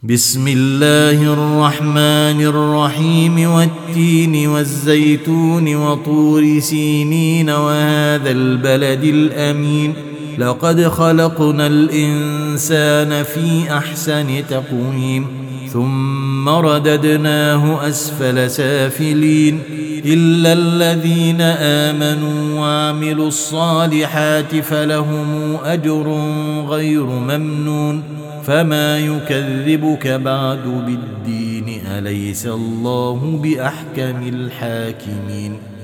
بسم الله الرحمن الرحيم والتين والزيتون وطور سينين وهذا البلد الأمين لقد خلقنا الإنسان في أحسن تقويم ثم رددناه أسفل سافلين إلا الذين آمنوا وعملوا الصالحات فلهم أجر غير ممنون فما يكذبك بعد بالدين أليس الله بأحكم الحاكمين